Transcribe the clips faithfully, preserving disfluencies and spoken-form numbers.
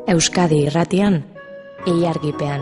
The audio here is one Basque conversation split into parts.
Euskadi Irratian, Ilargipean.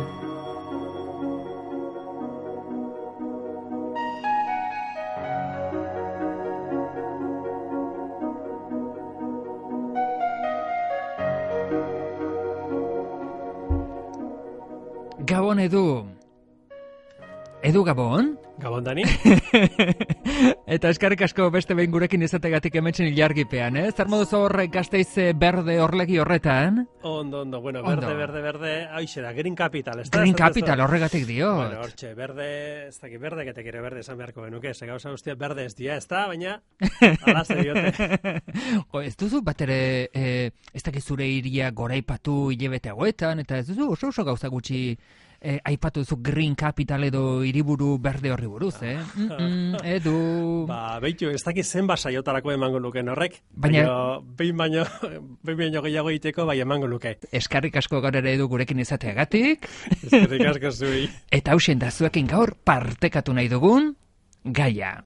Gabon, Edu. Edu, Gabon? Gabon, Dani. Eta eskarrik asko beste behin gurekin izategatik hementzen Ilargipean, eh? Zer moduz hor Gasteiz berde horlegi horretan? Ondo, ondo, bueno, berde, Ondo. berde, berde, haixe da, Green Capital, ez da? Green Capital horregatik diot. Bueno, hortxe, berde, ez dakit, berde, getek ere berde esan beharko genuke, ze gauza guztia berde ez dia, ez da, baina, alaze diote. Jo, ez duzu bat ere, eh, ez dakit zure iria goraipatu hilebete hauetan, eta ez duzu oso oso gauza gutxi Eh, aipatu duzu Green Capital edo hiriburu berde horri buruz, eh? Mm -mm, edu... Ba, beitu, ez dakit zenba saiotarako emango luken horrek, baina behin baino, behin baino gehiago egiteko, bai emango luke. Eskarrik asko gaur ere Edu gurekin izateagatik. Eskarrik asko zui. Eta hausen da zuekin gaur partekatu nahi dugun gaia.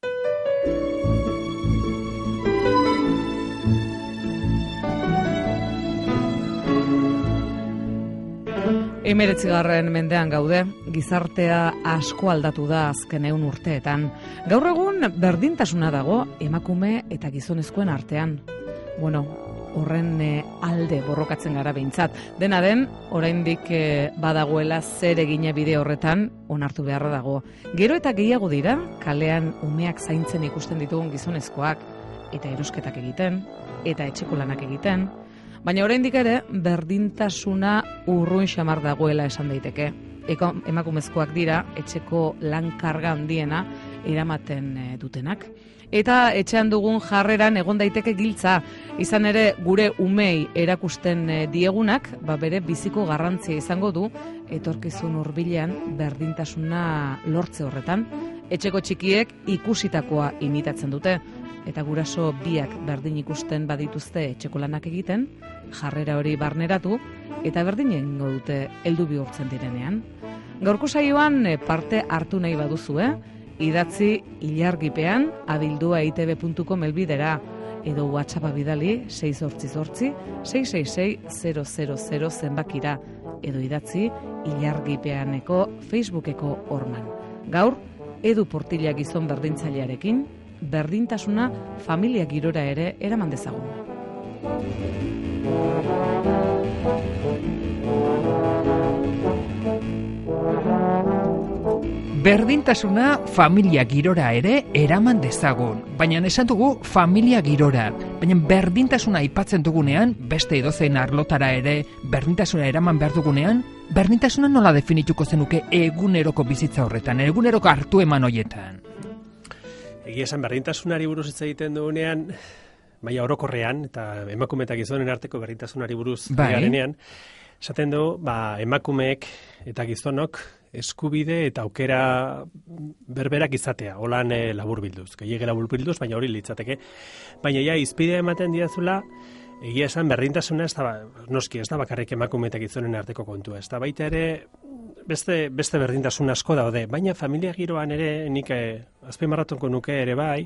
Hemeretzigarren mendean gaude, gizartea asko aldatu da azken ehun urteetan. Gaur egun berdintasuna dago emakume eta gizonezkoen artean. Bueno, horren eh, alde borrokatzen gara behintzat. Dena den, oraindik eh, badagoela zer egine bide horretan onartu beharra dago. Gero eta gehiago dira, kalean umeak zaintzen ikusten ditugun gizonezkoak, eta erosketak egiten, eta etxeko lanak egiten. Baina oraindik ere berdintasuna urrun xamar dagoela esan daiteke. Eko, emakumezkoak dira etxeko lan karga handiena eramaten e, dutenak. Eta etxean dugun jarreran egon daiteke giltza, izan ere gure umei erakusten e, diegunak, ba bere biziko garrantzia izango du etorkizun hurbilean berdintasuna lortze horretan. Etxeko txikiek ikusitakoa imitatzen dute. Eta guraso biak berdin ikusten badituzte etxeko lanak egiten, jarrera hori barneratu, eta berdin egingo dute heldu bihurtzen direnean. Gaurko saioan parte hartu nahi baduzu, eh? Idatzi Ilargipean abildua eitb puntu com helbidera, edo WhatsAppa bidali sei zortzi zortzi sei sei sei zero zero zero zenbakira, edo idatzi Ilargipeaneko Facebookeko horman. Gaur, Edu Portilla gizon berdintzailearekin, berdintasuna familia girora ere eraman dezagun. Berdintasuna familia girora ere eraman dezagun. Baina esan dugu familia girora. Baina berdintasuna aipatzen dugunean, beste edozein arlotara ere berdintasuna eraman behar dugunean, berdintasuna nola definituko zenuke eguneroko bizitza horretan, eguneroko hartu eman hoietan? Egia esan berdintasunari buruz hitz egiten dugunean, maila orokorrean, eta emakume eta gizonen arteko berdintasunari buruz bai. garenean, esaten du, ba, emakumeek eta gizonok eskubide eta aukera berberak izatea, holan e, labur bilduz, gehiage labur bilduz, baina hori litzateke. Baina ja, izpidea ematen diazula, egia esan berdintasuna ez da, noski, ez da bakarrik emakume eta gizonen arteko kontua, ez da baita ere, Beste, beste berdintasun asko daude, baina familia giroan ere nik eh, azpimarratuko nuke ere bai,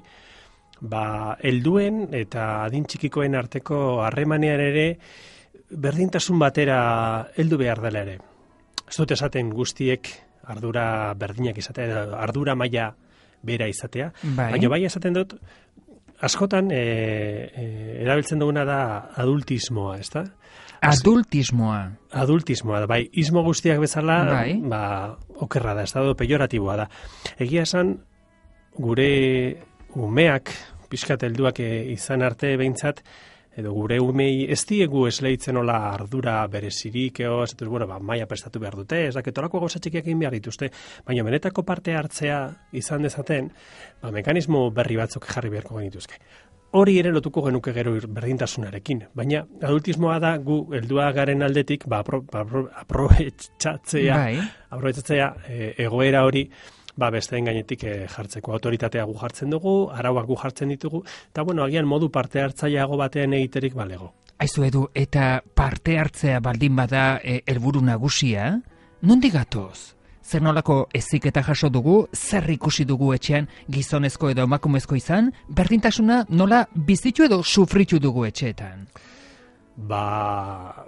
ba, helduen eta adin txikikoen arteko harremanean ere berdintasun batera heldu behar dela ere. Ez dut esaten guztiek ardura berdinak izatea, ardura maila bera izatea, bai. Baina bai esaten dut, askotan e, e, erabiltzen duguna da adultismoa, ez da? Adultismoa. Adultismoa da, bai, ismo guztiak bezala, bai. ba, okerra da, ez da, pejoratiboa da. Egia esan, gure umeak, pixkat helduak izan arte behintzat, edo gure umei ez diegu esleitzen hola ardura berezirik, eo, ez dut, bueno, ba, maia prestatu behar dute, ez daketorako gauza txikiak egin behar dituzte, baina benetako parte hartzea izan dezaten, ba, mekanismo berri batzuk jarri beharko genituzke. Hori ere lotuko genuke gero berdintasunarekin, baina adultismoa da gu heldua garen aldetik, ba, apro, apro, aprobetxatzea, bai. aprobetxatzea e, egoera hori, ba, besteen gainetik e, jartzeko. Autoritatea gu jartzen dugu, arauak gu jartzen ditugu, eta bueno, agian modu parte hartzaileago batean egiterik balego. Aizu Edu, eta parte hartzea baldin bada e, helburu nagusia, nondik gatoz? Zer nolako heziketa jaso dugu, zer ikusi dugu etxean gizonezko edo emakumezko izan, berdintasuna nola bizitu edo sufritu dugu etxeetan? Ba,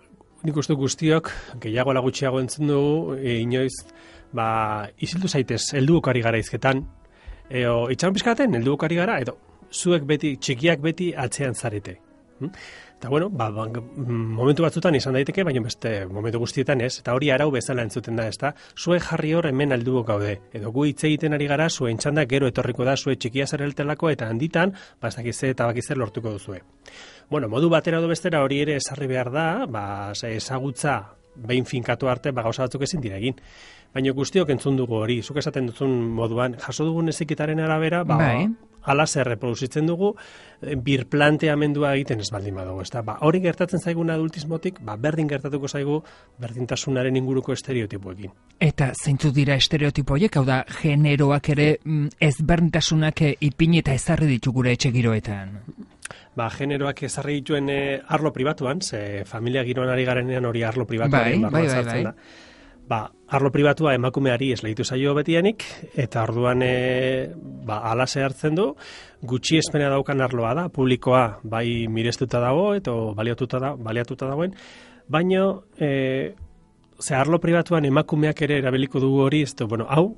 nik uste guztiok, gehiago ala gutxiago entzun dugu, e, inoiz, ba, isildu zaitez, helduokari gara izketan, eo, itxaron pizkaten, helduokari gara, edo, zuek beti, txikiak beti atzean zarete. Hm? Eta bueno, ba, ba, momentu batzutan izan daiteke, baina beste momentu guztietan ez, eta hori arau bezala entzuten da, ez da, zue jarri hor hemen helduok gaude, edo gu hitz egiten ari gara, zuen txanda gero etorriko da, zue txikia zareltelako, eta handitan, ba, ez dakize eta bakize lortuko duzue. Bueno, modu batera edo bestera hori ere esarri behar da, ba, ezagutza behin finkatu arte, ba, gauza batzuk ezin dira egin. Baina guztiok entzun dugu hori, zuk esaten duzun moduan, jaso dugun ezikitaren arabera, ba, bai. ala zer reproduzitzen dugu, birplanteamendua egiten ez baldin badugu, ezta? Ba, hori gertatzen zaigun adultismotik, ba, berdin gertatuko zaigu berdintasunaren inguruko estereotipoekin. Eta zeintzu dira estereotipo horiek, hau da, generoak ere ezberdintasunak ipini eta ezarri ditu gure etxe giroetan? Ba, generoak ezarri dituen e, arlo pribatuan, ze familia giroan ari garenean hori arlo pribatuaren bai, bai, bai, bai. da. Ba, arlo pribatua emakumeari esleitu zaio betianik, eta orduan e, ba, ala hartzen du, gutxi espena daukan arloa da, publikoa bai mirestuta dago, eta baliatuta, da, baliatuta dagoen, baina e, ze arlo pribatuan emakumeak ere erabiliko dugu hori, ez du, bueno, hau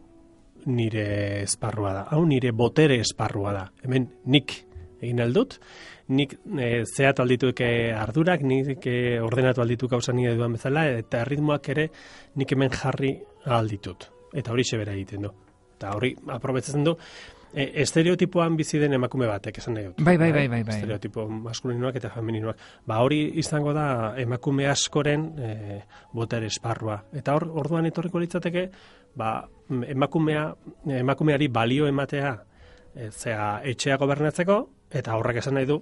nire esparrua da, hau nire botere esparrua da, hemen nik egin aldut, nik e, zehat aldituek ardurak, nik e, ordenatu alditu gauza nire duan bezala, eta ritmoak ere nik hemen jarri alditut. Eta hori sebera egiten du. Eta hori aprobetzen du, e, estereotipoan bizi den emakume batek, esan nahi dut. Bai, bai, bai, bai, bai. Estereotipo maskulinoak eta femeninoak. Ba hori izango da emakume askoren e, botere esparrua. Eta hor, orduan etorriko litzateke, ba, emakumea, emakumeari balio ematea, e, zera etxea gobernatzeko, eta horrek esan nahi du,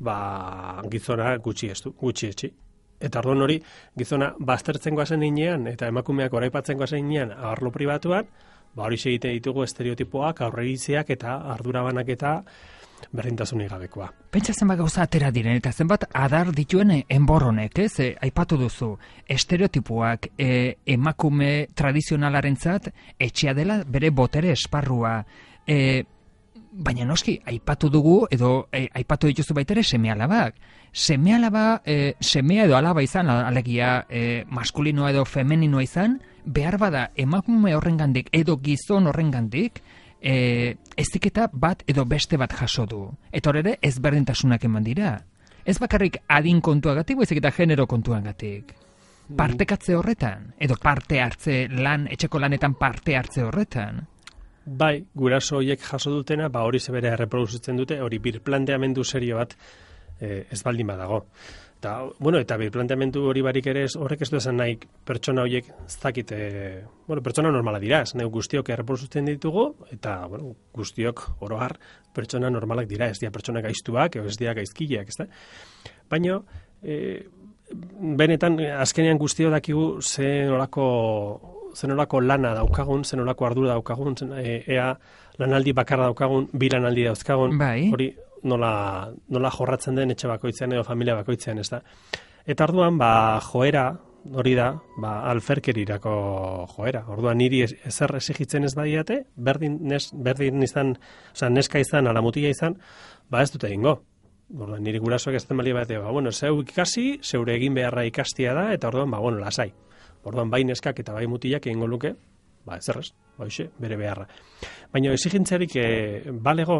ba, gizona gutxi estu, gutxi etxi. Eta orduan hori, gizona baztertzen goazen inean, eta emakumeak oraipatzen goazen inean, arlo pribatuan, ba, hori egite ditugu estereotipoak, aurreiziak eta ardurabanak eta berdintasunik gabekoa. Pentsa zenbat gauza atera diren, eta zenbat adar dituen enborronek, ez? E, aipatu duzu, estereotipoak e, emakume tradizionalarentzat etxea dela bere botere esparrua, e, baina noski, aipatu dugu, edo e, aipatu dituzu baita ere seme-alabak. Seme-alaba, e, semea edo alaba izan, alegia e, maskulinoa edo femeninoa izan, behar bada emakume horrengandik edo gizon horrengandik, e, eziketa bat edo beste bat jaso du. Eta hor ere ezberdintasunak eman dira. Ez bakarrik adin kontuagatik, baizik eta genero kontuagatik. Partekatze horretan, edo parte hartze lan, etxeko lanetan parte hartze horretan. Bai, guraso horiek jaso dutena, ba hori zebera erreproduzitzen dute, hori birplanteamendu serio bat e, ez baldin badago. Eta, bueno, eta birplanteamendu hori barik ere horrek ez du esan nahi pertsona horiek ez dakit, e, bueno, pertsona normala dira, ez nahi guztiok erreproduzitzen ditugu, eta, bueno, guztiok oro har pertsona normalak dira, ez dira pertsona gaiztuak, ez dira gaizkileak, ez da? Baina, e, benetan, azkenean guztio dakigu ze nolako zenolako lana daukagun, zenolako ardura daukagun, zen, e, ea lanaldi bakarra daukagun, bi lanaldi dauzkagun, bai. Hori nola, nola jorratzen den etxe bakoitzean edo familia bakoitzean, ez da. Eta orduan, ba, joera, hori da, ba, alferkerirako joera. Orduan, niri ezer exigitzen ez badiate, berdin, nes, berdin izan, oza, neska izan, ala mutila izan, ba ez dute egingo. Orduan, niri gurasoak ez den bali bat, ba, bueno, zeu ikasi, zeure egin beharra ikastia da, eta orduan, ba, bueno, lasai. Orduan bai neskak eta bai mutilak egingo luke, ba ez errez, baixe, bere beharra. Baina exigentziarik e, balego,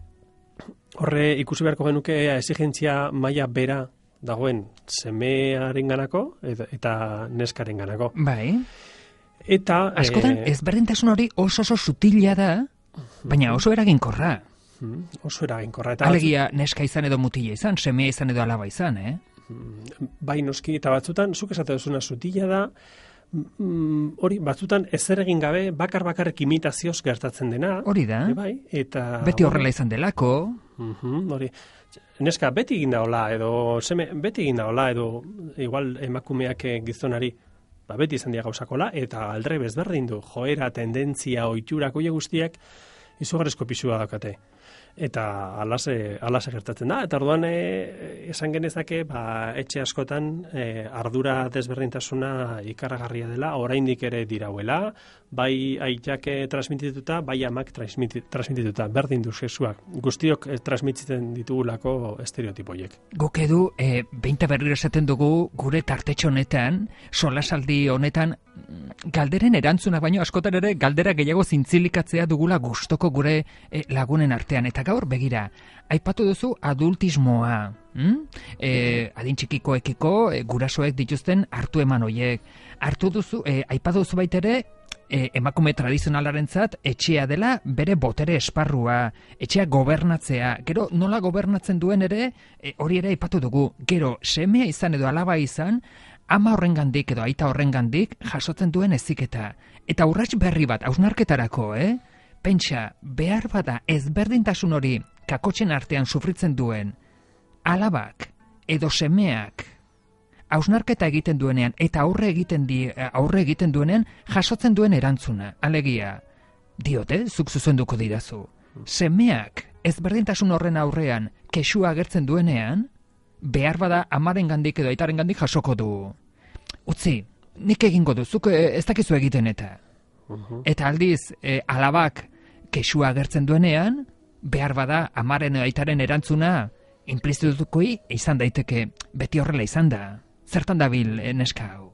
horre ikusi beharko genuke exigentzia maila bera dagoen semearen ganako eta, eta neskaren ganako. Bai. Eta... Askotan, e, ezberdintasun hori oso oso sutila da, baina oso eraginkorra. Oso eraginkorra. Eta alegia neska izan edo mutila izan, semea izan edo alaba izan, eh? Bai noski, eta batzutan, zuk esate duzuna sutila da, mm, hori, batzutan ezer egin gabe, bakar-bakarrek imitazioz gertatzen dena. Hori da, e, bai, eta, beti horrela izan delako. Uh-huh, hori, neska, beti egin da hola, edo seme, beti egin da hola, edo igual emakumeak gizonari, ba, beti izan dira gauzakola, eta aldre bezberdin du, joera, tendentzia, oiturak, oie guztiak, izugarrizko pisua daukate. Eta alase, alase gertatzen da. Eta orduan e, esan genezake, ba, etxe askotan e, ardura desberdintasuna ikaragarria dela, oraindik ere dirauela, bai aitak transmitituta, bai amak transmitituta, berdin du sexuak. Guztiok e, transmititzen ditugulako estereotipoiek. Guk edu, e, behinta berriro esaten dugu, gure tartetxo honetan, solasaldi honetan, galderen erantzunak baino askotan ere galdera gehiago zintzilikatzea dugula gustoko gure e, lagunen artean. Eta gaur begira, aipatu duzu adultismoa, hm? e, adin txikikoekiko e, gurasoek dituzten hartu eman hoiek. Hartu duzu, e, aipatu duzu baitere, e, emakume tradizionalarentzat etxea dela bere botere esparrua, etxea gobernatzea. Gero nola gobernatzen duen ere, e, hori ere aipatu dugu. Gero semea izan edo alaba izan, ama horrengandik edo aita horrengandik jasotzen duen heziketa. Eta urrats berri bat hausnarketarako, eh? Pentsa, behar bada ezberdintasun hori kakotxen artean sufritzen duen alabak edo semeak hausnarketa egiten duenean eta aurre egiten di, aurre egiten duenean jasotzen duen erantzuna. Alegia, diote, zuk zuzenduko didazu. Semeak ezberdintasun horren aurrean kexua agertzen duenean, behar bada amarengandik edo aitarengandik jasoko du. Utzi, nik egingo du, zuk ez dakizu egiten eta. Eta aldiz, e, alabak kexua agertzen duenean, behar bada amaren edo aitaren erantzuna implizitutukoi izan daiteke, beti horrela izan da. Zertan dabil e, neska hau?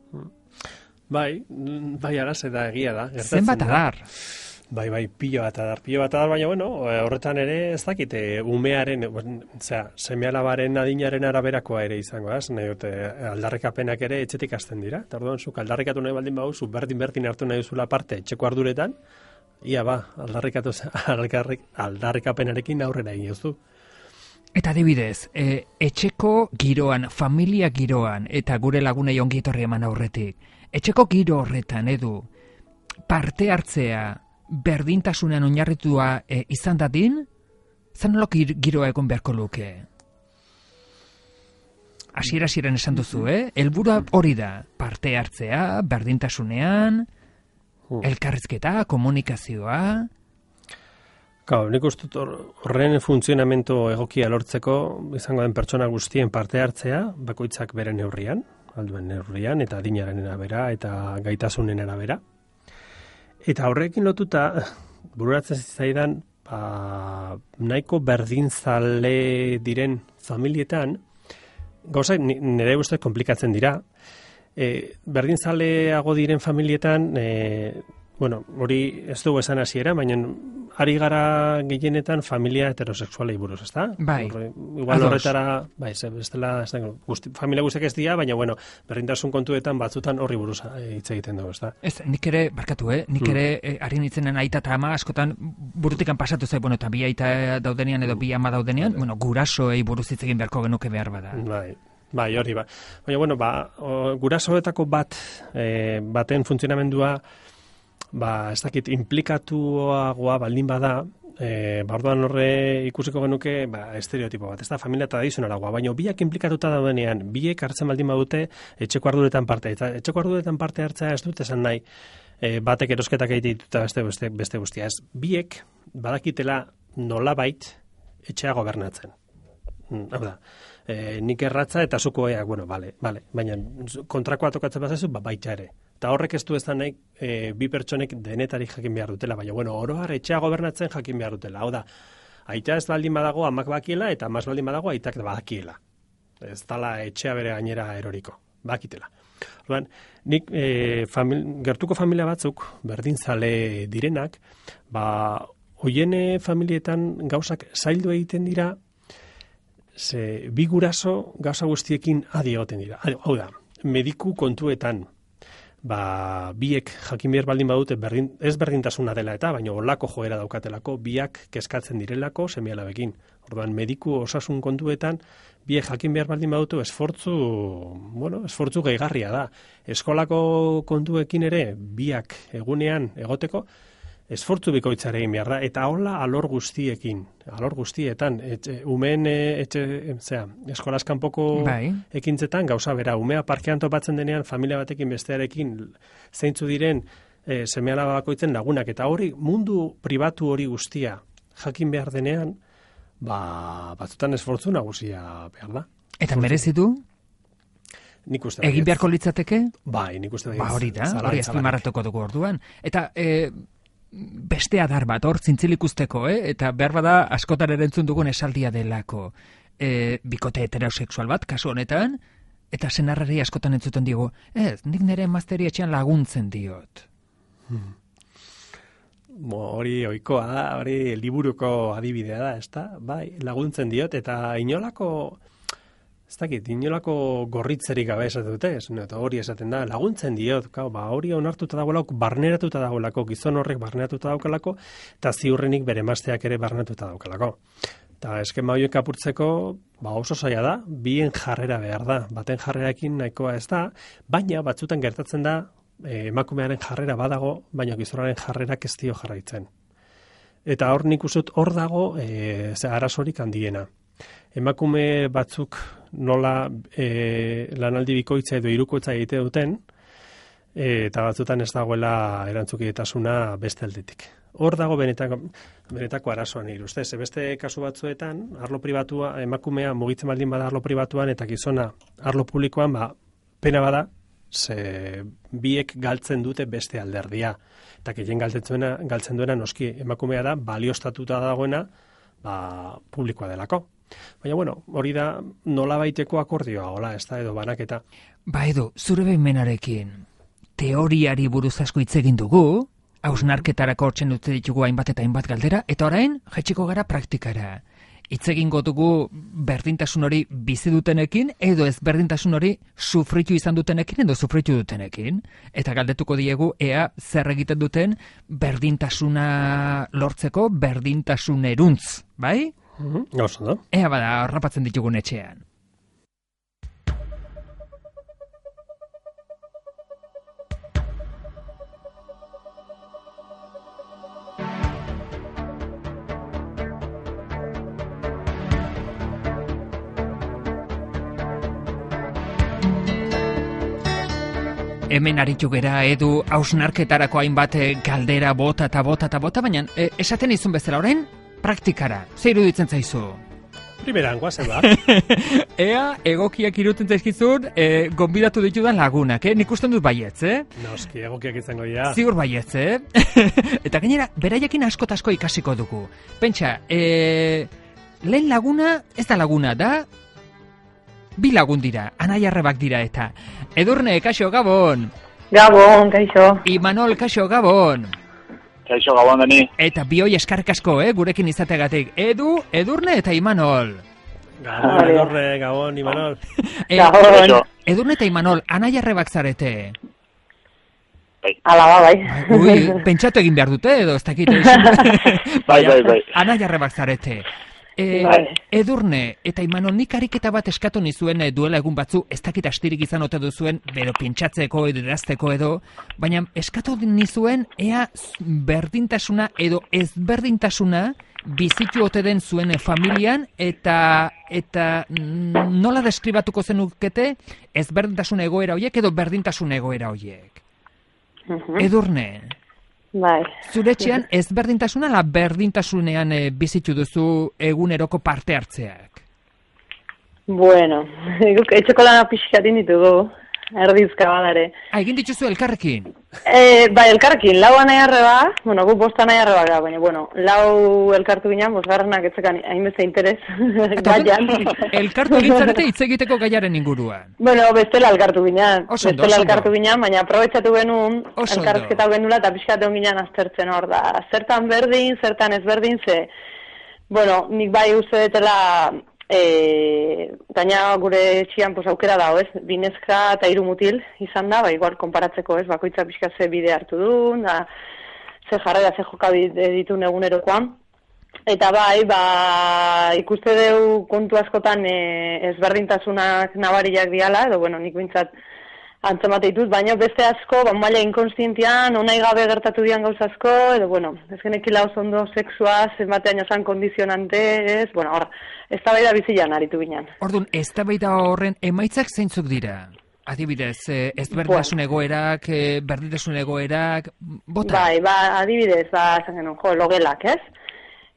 Bai, bai agaz eta egia da. Zenbat adar? Bai, bai, pilo bat adar, pilo bat adar, baina, bueno, horretan ere ez dakit, umearen, zera, seme-alabaren adinaren araberakoa ere izango, az, nahi dute, aldarrikapenak ere etxetik hasten dira, eta orduan, zuk aldarrikatu nahi baldin bau, zu berdin-berdin hartu nahi duzula parte etxeko arduretan, ia ba, aldarrikatu, aldarrikapenarekin aurrera egin duzu. Eta adibidez, e, etxeko giroan, familia giroan, eta gure lagunei ongi etorri eman aurretik, etxeko giro horretan, edu, parte hartzea, berdintasunean oinarritua e, izan dadin, zan nolak giroa egon beharko luke? Hasiera hasieran esan duzu, eh? Helburua hori da, parte hartzea, berdintasunean, elkarrizketa, komunikazioa. Kau, nik uste horren funtzionamento egokia lortzeko izango den pertsona guztien parte hartzea, bakoitzak bere neurrian, alduen neurrian, eta adinaren arabera, eta gaitasunen arabera. Eta horrekin lotuta, bururatzen zaidan, ba, nahiko berdinzale diren familietan, gauza nire ustez komplikatzen dira. E, berdinzaleago diren familietan, e, bueno, hori ez dugu esan hasiera, baina ari gara gehienetan familia heterosexualei buruz, ezta? Bai. Horre, igual horretara, bai, ez dela, guzti, familia guztiak ez dira, baina bueno, berdintasun kontuetan batzutan horri buruz hitz egiten dugu, ezta? Ez, nik ere, barkatu, eh? Nik ere, mm. eh, ari nintzenen aita eta ama askotan burutikan pasatu zait, bueno, eta bi aita daudenean edo bi ama daudenean, mm. bueno, gurasoei buruz hitz egin beharko genuke behar bada. Bai. Bai, hori ba. Baina, bueno, ba, o, gurasoetako bat, e, baten funtzionamendua, ba, ez dakit, implikatuagoa baldin bada, e, ba, orduan horre ikusiko genuke, ba, estereotipo bat, ez da, familia tradizionalagoa, baina biak implikatuta daudenean, biek hartzen baldin badute etxeko arduretan parte, eta etxeko arduretan parte hartzea ez dut esan nahi, e, batek erosketak egite dituta beste, beste, beste guztia, ez, biek badakitela nolabait etxea gobernatzen. Hau da, e, nik erratza eta zuko eak, bueno, bale, bale, baina kontrakoa tokatzen bazazu, ba, baita ere. Eta horrek ez du ez da nahi, e, bi pertsonek denetarik jakin behar dutela, baina, bueno, oroar etxea gobernatzen jakin behar dutela. Hau da, aita ez baldin badago amak bakiela, eta amaz baldin badago aitak badakiela. Ez dala etxea bere gainera eroriko, bakitela. Orduan, nik e, famili, gertuko familia batzuk, berdinzale direnak, ba, hoiene familietan gauzak zaildu egiten dira, ze bi guraso gauza guztiekin adi egoten dira. Hau da, mediku kontuetan, ba, biek jakin behar baldin badute berdin, ez berdintasuna dela eta, baina olako joera daukatelako, biak kezkatzen direlako seme-alabekin. Orduan, mediku osasun kontuetan, biek jakin behar baldin badute esfortzu, bueno, esfortzu gehigarria da. Eskolako kontuekin ere, biak egunean egoteko, esfortzu bikoitzare egin behar da, eta hola alor guztiekin, alor guztietan, etxe, umeen etxe, zera, eskolaz kanpoko bai. Ekintzetan, gauza bera, umea parkean topatzen denean, familia batekin bestearekin, zeintzu diren e, seme-alaba bakoitzen lagunak, eta hori mundu pribatu hori guztia jakin behar denean, ba, batzutan esfortzu nagusia behar da. Eta merezitu? Nik uste Egin beharko litzateke? Bai, nik uste ba, hori da, hori azpimarratuko dugu orduan. Eta e, beste adar bat, hor zintzilik usteko, eh? Eta behar bada askotan erentzun dugun esaldia delako. E, bikote heterosexual bat, kasu honetan, eta senarrari askotan entzuten digu, ez, nik nire emazteri etxean laguntzen diot. Hmm. Bo, hori oikoa da, hori liburuko adibidea da, ezta? Bai, laguntzen diot, eta inolako, ez dakit, inolako gorritzerik gabe esaten dute, ez, eta hori esaten da, laguntzen diot, kau, ba, hori onartuta dagoelako, barneratuta dagoelako, gizon horrek barneratuta daukalako, eta ziurrenik bere emazteak ere barneratuta daukalako. Eta eskema horiek apurtzeko, ba oso zaila da, bien jarrera behar da, baten jarrerakin nahikoa ez da, baina batzutan gertatzen da, e, emakumearen jarrera badago, baina gizonaren jarrerak ez dio jarraitzen. Eta hor nik usut hor dago e, arazorik handiena. Emakume batzuk nola e, lanaldi bikoitza edo hirukoitza egite duten, e, eta batzutan ez dagoela erantzukietasuna beste aldetik. Hor dago benetako, benetako arazoan nire ustez. Beste kasu batzuetan, arlo pribatua, emakumea mugitzen baldin bada arlo pribatuan eta gizona arlo publikoan, ba, pena bada, ze biek galtzen dute beste alderdia. Eta gehien galtzen duena, galtzen duena noski emakumea da, baliostatuta dagoena, ba, publikoa delako. Baina, bueno, hori da nola baiteko akordioa, hola, ez da, edo banaketa. Ba, edo, zure behimenarekin, teoriari buruz asko hitz egin dugu, hausnarketarako hortzen dute ditugu hainbat eta hainbat galdera, eta orain, jaitsiko gara praktikara. Hitz egingo dugu berdintasun hori bizi dutenekin, edo ez berdintasun hori sufritu izan dutenekin, edo sufritu dutenekin. Eta galdetuko diegu, ea zer egiten duten berdintasuna lortzeko berdintasuneruntz, bai? Mm-hmm. Oso da. Ea bada, harrapatzen ditugun etxean. Hemen aritu gera edu hausnarketarako hainbat galdera bota eta bota eta bota, baina e, esaten izun bezala orain praktikara. Zer iruditzen zaizu? Primeran, guazen ba. Ea egokiak iruditzen zaizkizun e, gonbidatu ditudan lagunak, eh? Nik usten dut baietz, eh? Noski, egokiak izango dira. Ziur baietz, eh? Eta gainera, beraiekin asko asko ikasiko dugu. Pentsa, e, lehen laguna, ez da laguna, da bi lagun dira, anaiarrebak dira eta. Edurne, kaixo, Gabon. Gabon, kaixo. Imanol, kaixo, Gabon. Kaixo, Gabon deni. Eta bioi eskarrik asko, eh, gurekin izategatik. Edu, Edurne eta Imanol. Gabon, Edurne, Gabon, Imanol. E, Gabon. Edurne eta Imanol, anaiarrebak zarete. Bai. Ala, ba, bai. Ui, pentsatu egin behar dute, edo, ez dakit. Bai, bai, bai. Anaiarrebak zarete. E, Bai. Edurne, eta Imanol, nik ariketa bat eskatu nizuen e, duela egun batzu, ez dakit astirik izan ote duzuen, bero pentsatzeko edo erazteko edo, baina eskatu nizuen ea berdintasuna edo ezberdintasuna bizitu ote den zuen e, familian, eta eta nola deskribatuko zenukete ezberdintasun egoera horiek edo berdintasun egoera horiek. Uh-huh. Edurne. Bai. Zuretxean ezberdintasuna la berdintasunean e, bizitu duzu eguneroko parte hartzeak? Bueno, guk etxeko lana pixkatin ditugu, erdizka badare. Ah, egin dituzu elkarrekin? E, bai, elkarrekin, lau anaiarreba, bueno, gu bost anaiarreba gara, baina, bueno, lau elkartu ginen, bosgarrenak etzekan hainbeste interes, gaian. Elkartu egintzarete hitz egiteko gaiaren inguruan? Bueno, bestela elkartu ginen, Oso ondo, bestela oso ondo. elkartu ginen, baina aprobetsatu genuen, Oso ondo. elkarrezketa genula eta pixkatu ginen aztertzen hor da. Zertan berdin, zertan ezberdin, ze, bueno, nik bai uste detela, E, gaina gure etxian pues, aukera dago, ez? Binezka eta hiru mutil izan da, ba, igual konparatzeko, ez? Bakoitza pixka ze bide hartu duen, da, ze jarrera, ze joka ditu egunerokoan. Eta bai, ba, ikuste deu kontu askotan e, ezberdintasunak nabariak diala, edo, bueno, nik bintzat antzemate ditut, baina beste asko, ba, maila inkonstientian, onai gabe gertatu dian gauz asko, edo, bueno, ez genekila oso ondo sexua, zenbatean jasan kondizionante, ez, bueno, hor, ez da baida bizilan aritu ginen. Orduan, ez da baida horren emaitzak zeintzuk dira? Adibidez, eh, ez berdintasun egoerak, eh, berdintasun egoerak, bota? Bai, ba, adibidez, ba, esan genuen, jo, logelak, ez?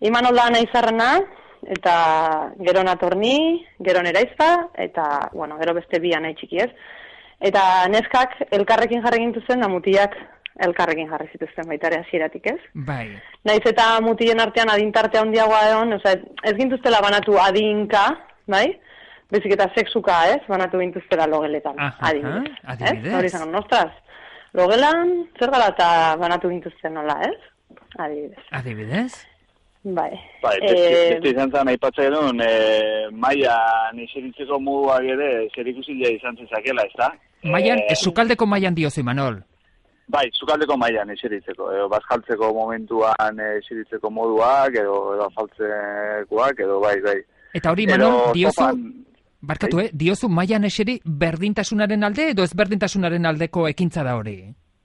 Imanol da naizarrena, eta gero natorni, gero neraizpa, eta, bueno, gero beste bi nahi txiki ez. Eta neskak elkarrekin jarri gintuzten, da mutilak elkarrekin jarri zituzten baita ere hasieratik ez. Bai. Naiz eta mutilen artean adintarte handiagoa egon, osea, ez gintuztela banatu adinka, bai? Bezik eta sexuka, ez? Banatu gintuztela logeletan, adibidez. Adibidez. Hori izan, nostraz, logelan, zer gara eta banatu gintuzten nola, ez? Adibidez. Adibidez? Bai. Bai, beste izan zen, aipatzea edun, e, maian eseritzeko moduak ere, zerikusia izan zezakela, ez da? Maian, e, sukaldeko maian diozu, Imanol. Bai, sukaldeko mailan eseritzeko, edo bazkaltzeko momentuan eseritzeko moduak, edo, edo afaltzekoak, edo bai, bai. Eta hori, Imanol, diozu, barkatu, bai? eh, diozu mailan eseri berdintasunaren alde, edo ezberdintasunaren aldeko ekintza da hori?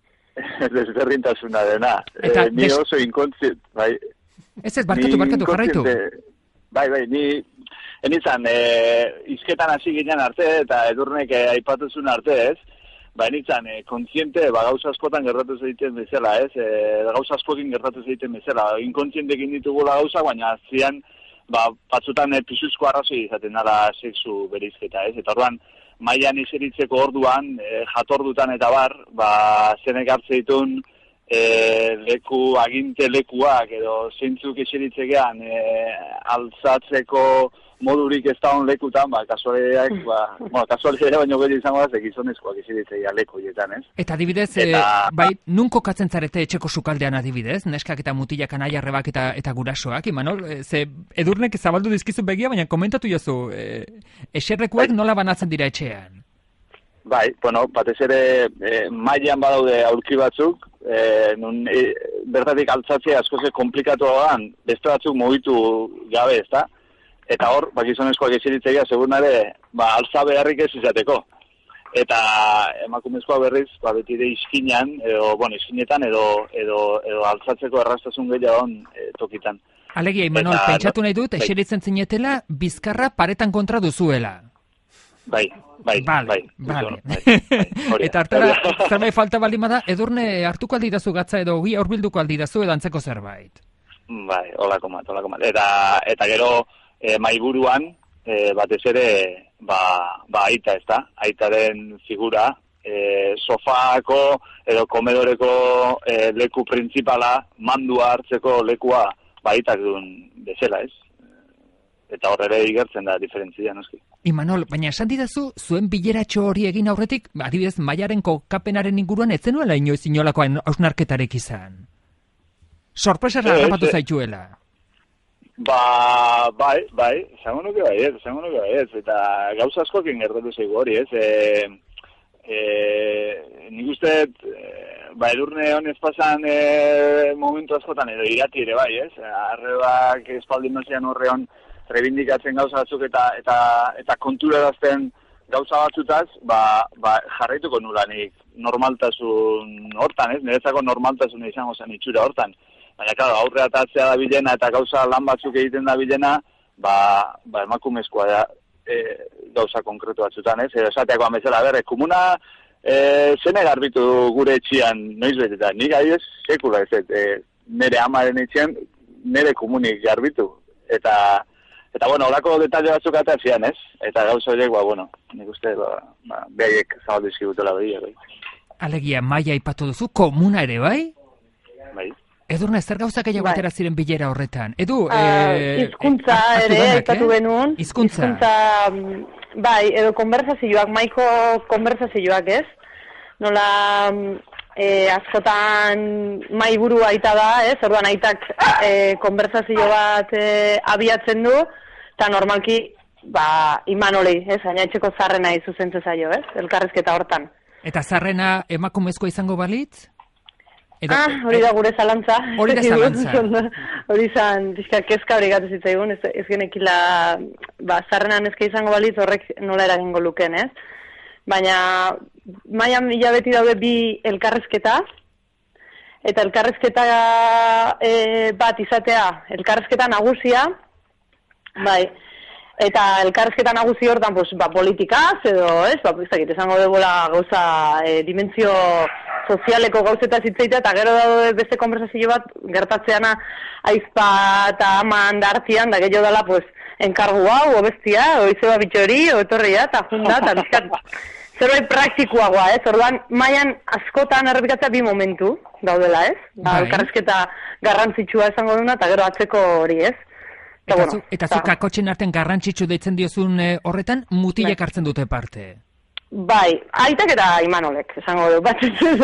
Ezberdintasunarena. Eta, e, ni des... oso inkontzient, bai. Ez ez, barkatu, barkatu, jarraitu. Bai, bai, ni, enizan, e, izketan hasi ginen arte, eta edurnek e, aipatuzun arte, ez? Ba, nintzen, e, kontziente, ba, gauza askotan gertatu egiten bezala, ez? E, gauza askokin gertatu egiten bezala. Inkontzientekin ditugula gauza, baina zian, ba, batzutan e, pisuzko arrazoi izaten dara sexu berizketa, ez? Eta orduan, mailan eseritzeko orduan, e, jatordutan eta bar, ba, zenek hartze ditun, e, leku, aginte lekuak, edo zeintzuk eseritzekean, e, altzatzeko modurik ez da hon lekutan, ba, kasualeak, ba, bueno, kasualeak baino gero izango da, gizonezkoak iziritzea leku hietan, ez? Eta adibidez, eta... e, bai, nun kokatzen zarete etxeko sukaldean adibidez, neskak eta mutilak anaiarrebak eta, eta gurasoak, Imanol, e, ze edurnek zabaldu dizkizu begia, baina komentatu jozu, e, eserrekuak bai. Nola banatzen dira etxean? Bai, bueno, batez ere, e, mailan badaude aurki batzuk, e, nun, e, bertatik altzatzea askoze komplikatu dagoan, beste batzuk mugitu gabe, ez da? Eta hor, bakizonezkoak eseritzegia, segunare, ba, alza beharrik ez izateko. Eta emakumezkoa berriz, ba, beti ere iskinan, edo, bueno, iskinetan, edo, edo, edo altzatzeko erraztasun gehiago e, tokitan. Alegia, Imanol, eta, pentsatu nahi dut, eseritzen zinetela, bizkarra paretan kontra duzuela. Bai, bai, vale, bai. Vale. bai, bai eta hartara, zerbait falta baldin bada, edurne hartuko aldidazu gatza edo gi aurbilduko aldidazu edo antzeko zerbait. Bai, holako mat, holako mat. Eta, eta gero, E, maiburuan, e, batez ere, ba, ba aita, ez da? Aitaren figura, e, sofako edo komedoreko e, leku printzipala, mandua hartzeko lekua, ba aitak duen bezala, ez? Eta horre igertzen da diferentzia, noski. Imanol, baina esan didazu, zuen bileratxo hori egin aurretik, adibidez, maiaren kokapenaren inguruan ezenuela inoiz inolako hausnarketarek izan? Sorpresara harrapatu zaituela? Ba, bai, bai, zango nuke bai ez, zango nuke bai ez, eta gauza askokin gertatu zeigu hori ez, e, e, nik uste, e, ba, edurne honez pasan e, momentu askotan edo irati ere bai ez, arrebak espaldin nozian horreon rebindikatzen gauza batzuk eta eta, eta konturarazten gauza batzutaz, ba, ba, jarraituko nula nik normaltasun hortan ez, niretzako normaltasun izango zen itxura hortan. Baina, claro, aurre atatzea da bilena eta gauza lan batzuk egiten da bilena, ba, ba emakumezkoa da e, gauza konkretu batzutan, ez? Edo esateakoan bezala, berre, komuna e, zene garbitu gure etxian, noiz beteta, nik adibidez, sekula ez, e, nire amaren etxian, nire komunik garbitu. Eta, eta bueno, horako detalle batzuk atazian, ez? Eta gauza horiek, ba, bueno, nik uste, ba, ba behaiek zabaldizki gutela behi, bai. Alegia, maia ipatu duzu, komuna ere, bai? Bai. Edurne, zer gauzak gehiago atera ziren bilera horretan? Edu, uh, e, izkuntza e, ere, aipatu benun. Izkuntza. Izkuntza, bai, edo konversazioak, maiko konversazioak ez. Nola, e, askotan maiburu aita da, ez? Orduan aitak e, konversazio bat e, abiatzen du, eta normalki, ba, Imanoli, ez? Ainaitxeko zarrena izuzen zaio, ez? Elkarrizketa hortan. Eta zarrena emakumezkoa izango balitz? Edo, ah, hori da gure zalantza. Hori da zalantza. Hori zan, pixka, kezka hori gatu zitzaigun, ez, ez genekila, ba, zarrenan ezke izango balitz horrek nola eragingo luken, ez? Baina, maian mila beti daude bi elkarrezketa, eta elkarrezketa e, bat izatea, elkarrezketa nagusia, bai, eta elkarrezketa nagusi hortan, pues, ba, politikaz, edo, ez, ba, ez dakit, esango debola gauza, e, dimentsio sozialeko gauzetaz hitzeitea, eta gero daude beste konversazio bat, gertatzeana aizpa eta ama handartian, da gehiago dela, pues, enkargu hau, o bestia, o izeba bitxori, o etorria, eta junda, eta bizkat, zerbait praktikoagoa, ez? Orduan, mailan askotan errepikatzea bi momentu daudela, ez? Ba, elkarrezketa garrantzitsua esango duna, eta gero atzeko hori, ez? Eta, eta, zu, eta zu kakotxen artean garrantzitsu deitzen diozun e, horretan, mutilek hartzen dute parte. Bai, aitak eta Imanolek, esango du, bat.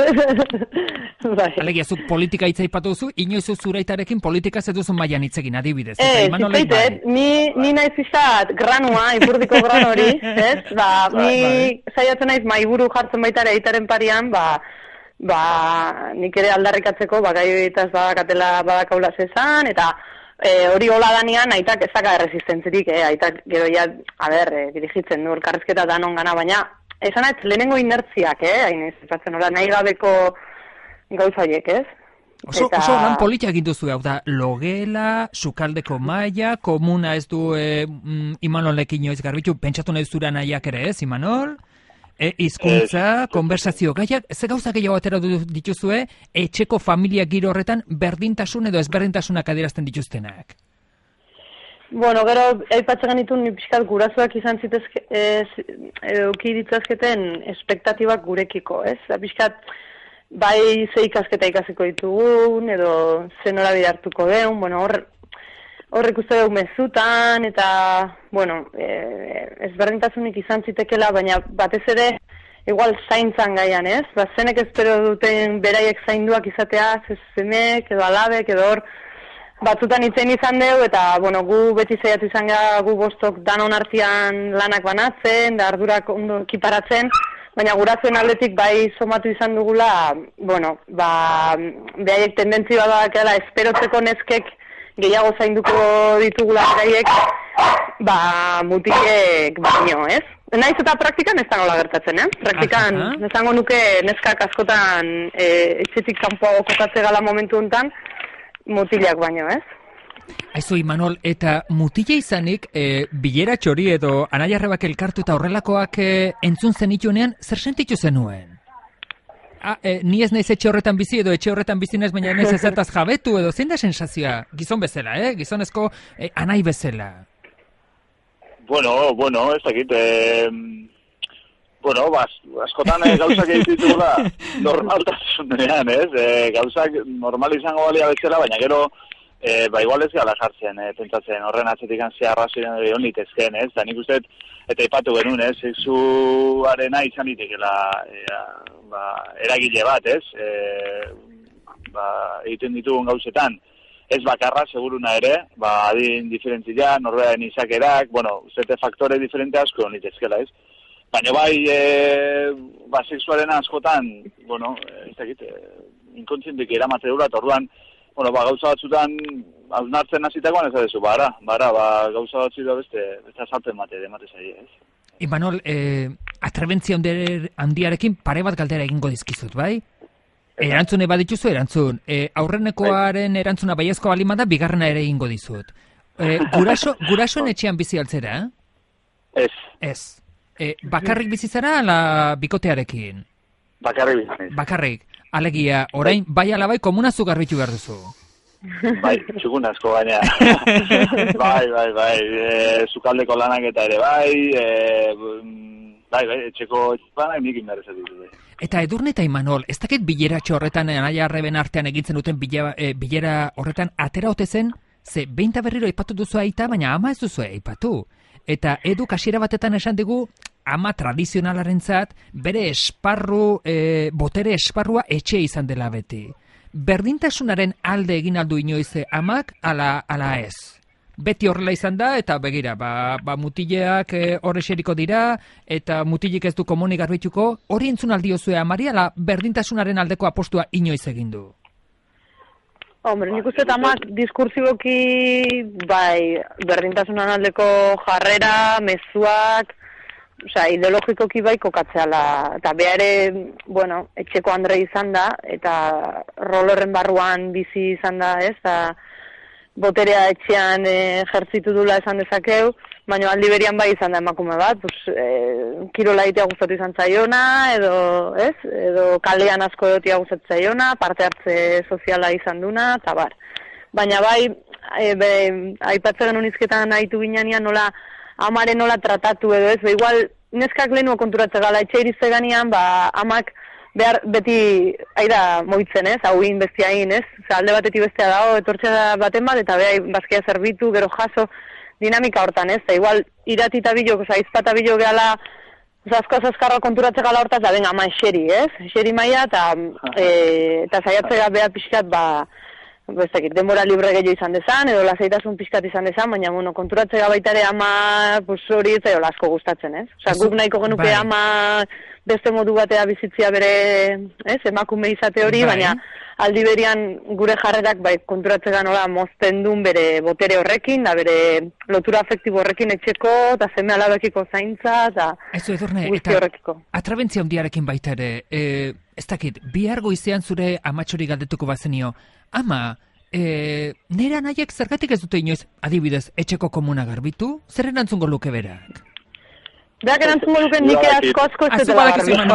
Bai. Alegia, zu politika hitza ipatu duzu, inoizu zureitarekin politika zeduzu mailan hitzegin adibidez. Ez, zitzait, bai. ni, ni naiz izat granua, ipurdiko gran hori, ez? Ba, bai, ni bai. Saiatzen naiz maiburu jartzen baita ere aitaren parian, ba, ba, nik ere aldarrikatzeko, ba, gai horietaz badakatela badakaula zezan, eta E, hori hola danean, aitak ezaka resistentzirik, eh? Aitak gero ja, a ber, e, dirigitzen du elkarrizketa danon gana, baina esan ez, lehenengo inertziak, eh? Hain ez, ezatzen hola, nahi gabeko gauza horiek, ez? Oso, Eta... oso lan politia egin duzu, hau da, logela, sukaldeko maila, komuna ez du e, mm, Imanolekin inoiz garbitu, pentsatu nahi zura nahiak ere, ez, Imanol? E, izkuntza, konversazio gaiak, ze gauza gehiago atera dituzue, etxeko familia giro horretan berdintasun edo ezberdintasunak adierazten dituztenak? Bueno, gero, aipatzen genitun, pixkat gurasoak izan zitezke, euki ditzazketen espektatibak gurekiko, ez? Pixkat, bai ze ikasketa ikasiko ditugun, edo ze norabide hartuko deun, bueno, hor, horrek uste dugu mezutan, eta, bueno, e, ezberdintasunik izan zitekela, baina batez ere, igual zaintzan gaian, ez? Ba, zenek espero duten beraiek zainduak izatea, zezemek, edo alabek, edo hor, batzutan itzen izan dugu, eta, bueno, gu beti zeiatu izan gara, gu bostok danon artean lanak banatzen, da ardurak ondo kiparatzen, baina gurasoen aldetik bai somatu izan dugula, bueno, ba, beraiek tendentzia badakela, esperotzeko neskek, gehiago zainduko ditugula gaiek, ba, mutilek baino, ez? Naiz eta praktikan ez da nola gertatzen, eh? Praktikan, esango nuke neskak askotan e, etxetik kanpoago kokatze gala momentu honetan, mutilak baino, ez? Aizu, Imanol, eta mutile izanik, e, bilera txori edo anaiarrebak elkartu eta horrelakoak e, entzun zenitunean, zer sentitu zenuen? Ah, eh, ni ez naiz etxe horretan bizi edo etxe horretan bizi naiz, baina naiz ezertaz jabetu edo zein da sensazioa? Gizon bezala, eh? Gizonezko eh, anai bezala. Bueno, bueno, ez dakit, eh, bueno, bas, askotan eh, gauzak egititugula normaltasunean, ez? Eh, gauzak normal izango balia bezala, baina gero, eh, ba, igual ez gala jartzen, eh, pentsatzen, horren atzetik antzia arrazioen egon litezken, ez? Da nik uste, eta ipatu genuen, ez? Sexuarena izan ditekela, e, ba, eragile bat, ez? E, ba, egiten ditugun gauzetan, ez bakarra, seguruna ere, ba, adin diferentzia, norberaren izakerak, bueno, uzete faktore diferente asko nitezkela, ez? Baina bai, e, ba, sexuarena askotan, bueno, ez dakit, e, inkontzientik eramate dura, eta orduan, bueno, ba, gauza batzutan, hausnartzen hasitakoan ez da dezu, bara, bara, ba, gauza batzu da beste, beste azalpen mate, demate zai, ez? Imanol, eh, atrebentzia handiarekin pare bat galdera egingo dizkizut, bai? Erantzune badituzu erantzun. E, aurrenekoaren erantzuna baiezko balima da, bigarrena ere egingo dizut. E, guraso, gurasoen etxean bizi altzera? Ez. Ez. E, bakarrik bizi zara ala bikotearekin? Bakarrik bizi. Bakarrik. Alegia, orain bai ala bai komunazu garbitu behar duzu. Bai, txukun asko baina. bai, bai, bai. E, zukaldeko lanak eta ere bai, e, bai, bai, etxeko etxepanak nik inberrezat ditu. Eta Edurne eta Imanol, ez dakit bileratxo horretan, anaia arreben artean egintzen duten bilera, e, bilera horretan atera ote zen, ze behinta berriro aipatu duzu aita, baina ama ez duzu aipatu. Eta Edu kasiera batetan esan digu, ama tradizionalarentzat bere esparru, e, botere esparrua etxe izan dela beti. Berdintasunaren alde egin aldu inoiz amak, ala, ala ez. Beti horrela izan da, eta begira, ba, ba mutileak e, horre xeriko dira, eta mutilik ez du komunik garbituko, hori entzun aldiozue amari, ala berdintasunaren aldeko apostua inoiz egin du? Hombre, nik uste amak diskursiboki, bai, berdintasunan aldeko jarrera, mezuak, osea, ideologikoki bai kokatzeala, eta behare, bueno, etxeko Andre izan da, eta rol horren barruan bizi izan da, ez, eta boterea etxean e, jertzitu dula esan dezakeu, baina aldi berian bai izan da emakume bat, pues, e, kirola egitea gustatu izan zaiona, edo, ez, edo kalean asko egotea gustatu zaiona, parte hartze soziala izan duna, eta bar. Baina bai, e, be, aipatzen genuen izketan nahitu ginean nola, amare nola tratatu edo ez, be, igual, neskak lehenuo konturatze gala, etxe irizte ganean, ba, amak behar beti aida moitzen, ez, hauin bestiain, ez, Oza, alde batetik bestea dago, etortxe baten bat, eta behar bazkia zerbitu, gero jaso, dinamika hortan, ez, eta igual, iratita bilok, oza, izpata bilok gehala, oza, asko azkarra konturatze gala hortaz, da, venga, ama, eseri, ez, eseri maia, eta, e, eta zaiatzea behar pixkat, ba, bestekit, denbora libre gehiago izan dezan, edo lasaitasun pixkat izan dezan, baina, bueno, konturatzea baita ere ama, pues, hori ez zaio asko gustatzen, ez? Osa, guk nahiko genuke bai. Ama beste modu batea bizitzia bere, ez, emakume izate hori, bai. Baina aldi berian gure jarrerak, bai, konturatzea nola mozten duen bere botere horrekin, da bere lotura afektibo horrekin etxeko, eta zeme alabekiko zaintza, eta guzti horrekiko. Atrabentzia hundiarekin baita ere, e, ez dakit, bihar goizean zure amatxori galdetuko bazenio, ama, e, nera nahiek zergatik ez dute inoiz, adibidez, etxeko komuna garbitu? Zer erantzungo luke berak? Berak erantzungo luke nike asko asko ez dutela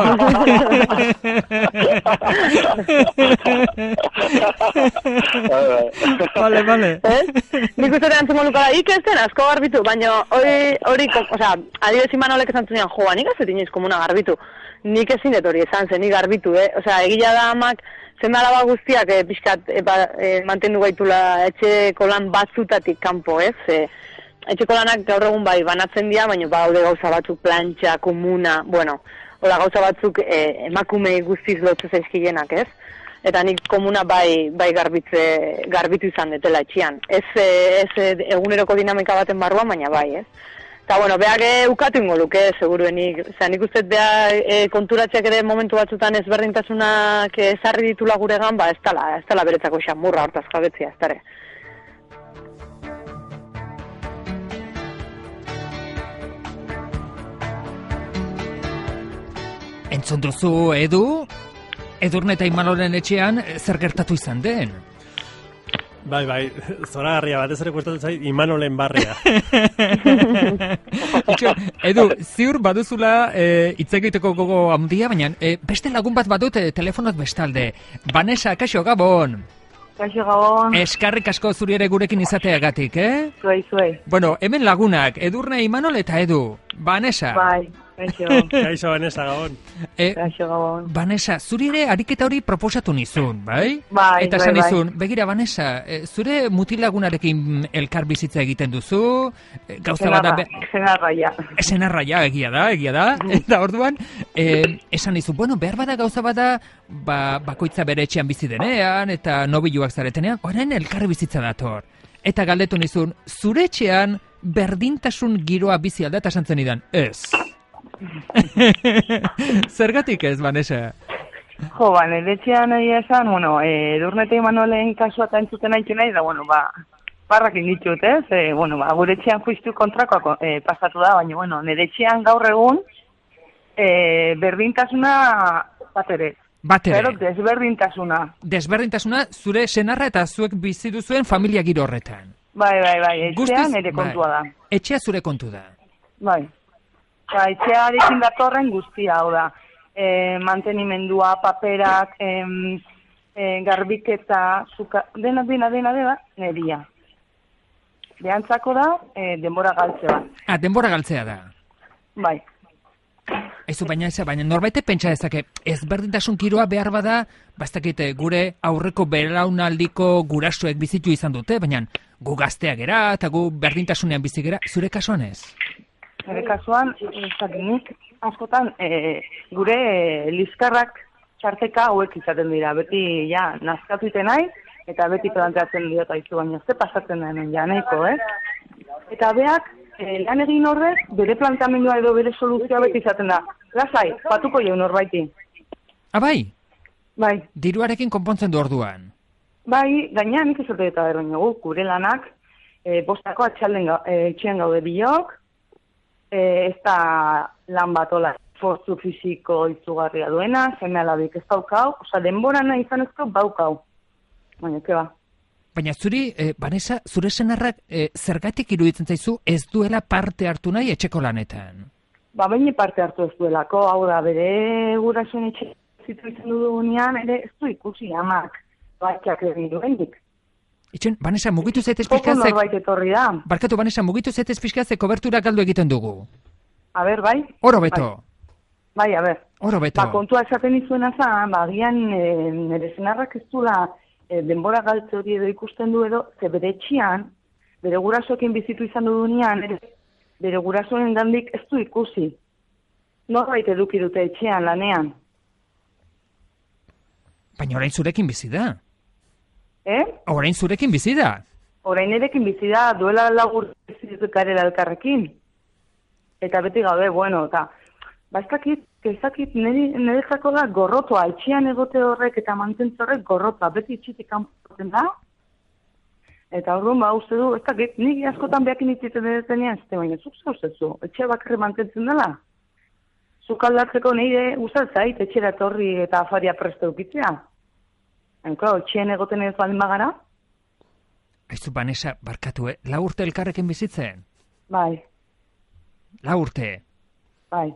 garbitu. Vale, vale. Nik uste erantzungo luke da, ik ez den asko garbitu, baina hori, oza, adibidez Imanolek esan zunean, joa, nik ez dut inoiz komuna garbitu. Nik ezin dut hori esan zen, nik garbitu, eh? Oza, egila da amak, zeme alaba guztiak eh, pixkat eh, ba, eh, mantendu gaitula etxeko lan batzutatik kanpo, ez? Eh, etxeko lanak gaur egun bai banatzen dira, baina baude gauza batzuk plantxa, komuna, bueno, hola gauza batzuk eh, emakume guztiz lotze zaizkilenak, ez? Eta nik komuna bai, bai garbitze, garbitu izan detela etxean. Ez, eh, ez eguneroko dinamika baten barruan, baina bai, ez? Eta, bueno, behak ukatu ingo luke, seguruenik. Osa, nik uste beha e, konturatzeak ere momentu batzutan ezberdintasunak ezarri ditula guregan, ba, ez tala, ez tala beretzako xamurra hortaz jabetzia, ez tare. Entzun duzu, Edu? Edurne eta Imanolen etxean zer gertatu izan den? Bai, bai, zoragarria batez ere gustatzen zait Imanolen barria. Edu, ziur baduzula e, itzegiteko gogo handia, baina e, beste lagun bat badut e, telefonoz bestalde. Vanessa, kaixo, Gabon! Kaixo, Gabon! Eskarrik asko zuri ere gurekin izateagatik, eh? Zuei, zuei. Bueno, hemen lagunak, Edurne, Imanol eta Edu. Vanessa. Bai. Kaixo. Kaixo, Vanessa, Gabon. E, Kaixo, Gabon. Vanessa, zuri ere ariketa hori proposatu nizun, bai? Bai, Eta bai, esan bai. nizun, begira, Vanessa, e, zure mutilagunarekin elkar bizitza egiten duzu, e, gauza bada... Zenarra, ja. Zenarra, ja, egia da, egia da. Eta orduan, e, esan nizun, bueno, behar bada gauza bada, ba, bakoitza bere etxean bizi denean, eta nobiluak zaretenean, orain elkar bizitza dator. Eta galdetu nizun, zure etxean berdintasun giroa bizi alda, eta santzen idan, ez. Zergatik ez, Vanessa? Jo, ba, nire etxean egia esan, bueno, e, Edurne eta Imanolen kasua eta entzuten haitu nahi, da, bueno, ba, barrak inditut, ez? E, bueno, ba, gure etxean justu kontrakoa e, pasatu da, baina, bueno, nire etxean gaur egun e, berdintasuna bat ere. Bat ere. Pero desberdintasuna. Desberdintasuna zure senarra eta zuek bizi duzuen familia giro horretan. Bai, bai, bai, etxean Guztiz, nire kontua bai. da. Etxea zure kontu da. Bai. Ba, etxearekin datorren guztia, hau da. E, mantenimendua, paperak, em, e, garbiketa, zuka, dena, dena, dena, dena, neria. Behantzako da, e, denbora galtzea. Ah, denbora galtzea da. Bai. Ezu, baina, ez, baina norbaite pentsa dezake, ezberdintasun kiroa behar bada, bastakite gure aurreko belaunaldiko gurasoek bizitu izan dute, baina gu gazteak gera eta gu berdintasunean bizi gera, zure kasuan ez? Nire kasuan, zakinik, askotan, e, gure e, lizkarrak txarteka hauek izaten dira. Beti, ja, nazkatu iten nahi, eta beti planteatzen dira eta izu, baina ze pasatzen da hemen, ja, nahiko, eh? Eta beak, e, lan egin horrez, bere planteamendua edo bere soluzioa beti izaten da. Lasai, patuko jau norbait. Ah, bai? Bai. Diruarekin konpontzen du orduan. Bai, gaina nik izote eta eroinagu, gure lanak, e, bostako atxalden ga, e, etxean gaude biok, E, ez da lan bat ola esfortzu fisiko izugarria duena, zeme alabik ez daukau, oza, denbora nahi izan ezko baukau. Baina, ke ba? Baina zuri, eh, Vanessa, zure senarrak eh, zergatik iruditzen zaizu ez duela parte hartu nahi etxeko lanetan? Ba, baina parte hartu ez duelako, hau da, bere gurasoen etxe zitu izan dugunean, ere ez du ikusi amak, baitxak egin duendik. Itxen, Vanessa, mugitu zaitez Poko pixkazek... norbait etorri da. Barkatu, Vanessa, mugitu zaitez pixkazek kobertura galdu egiten dugu. A ber, bai? Oro beto. Bai, a ber. Oro beto. Ba, kontua esaten izuena zan, ba, agian e, nire senarrak ez duela e, denbora galtze hori edo ikusten du edo, ze bere etxian, bere gurasoekin bizitu izan dugunean, ere, bere gurasoen gandik ez du ikusi. Norbait eduki dute etxean, lanean. Baina orain zurekin bizi da. Eh? Orain zurekin bizi da. Orain erekin bizi da, duela lagur bizitu karela elkarrekin. Eta beti gabe, bueno, eta bastakit, kezakit, nire jako da gorrotoa, etxean egote horrek eta mantentze horrek gorrotoa, beti itxitik kanpoten da. Eta orduan ba, uste du, ez dakit, nik askotan behakin itxiten detenean, ez baina, zuk zauzezu, etxea bakarri mantentzen dela. Zuk aldatzeko nire guztat zait, etxera etorri eta afaria preste dukitzea. Enko, etxean egoten ez baldin bagara? Aizu, Vanessa, barkatu, eh? La urte elkarrekin bizitzen? Bai. La urte? Bai.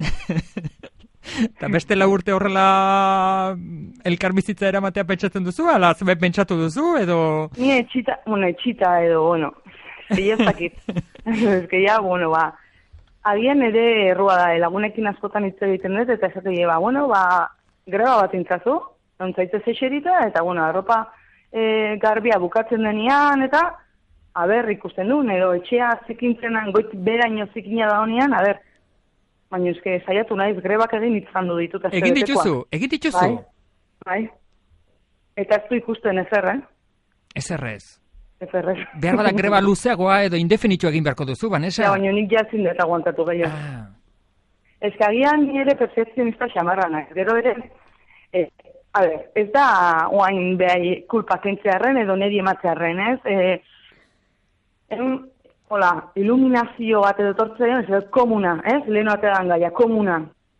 Eta beste la urte horrela elkar bizitza eramatea pentsatzen duzu, ala zebe pentsatu duzu, edo... Ni etxita, bueno, etxita edo, bueno, zei ez dakit. Ez que ya, bueno, ba, agian ere errua da, lagunekin askotan hitz egiten dut, eta esate ba, bueno, ba, greba bat intzazu, ontzaitez eserita, eta, bueno, arropa e, garbia bukatzen denean, eta, a ber, ikusten duen, edo etxea zikintzenan, goit beraino zikina da honean, a ber, baina eske saiatu naiz grebak egin itzandu ditut. Egin dituzu, egin dituzu. Bai, bai. Eta ez du ikusten ezer, eh? Ezer ez. Ezer ez. Behar bada greba luzeagoa edo indefinitu egin beharko duzu, Vanessa? Ja, baina nik jazin dut aguantatu gehiago. Ah. Ez que agian nire perfekzionista xamarra nahi. Gero ere, eh, a ber, ez da oain behai kulpa kentzearen edo niri ematzearen, ez? Eh, en, hola, iluminazio bat edo tortzen, ez komuna, ez? Leheno ategan gaia, komuna.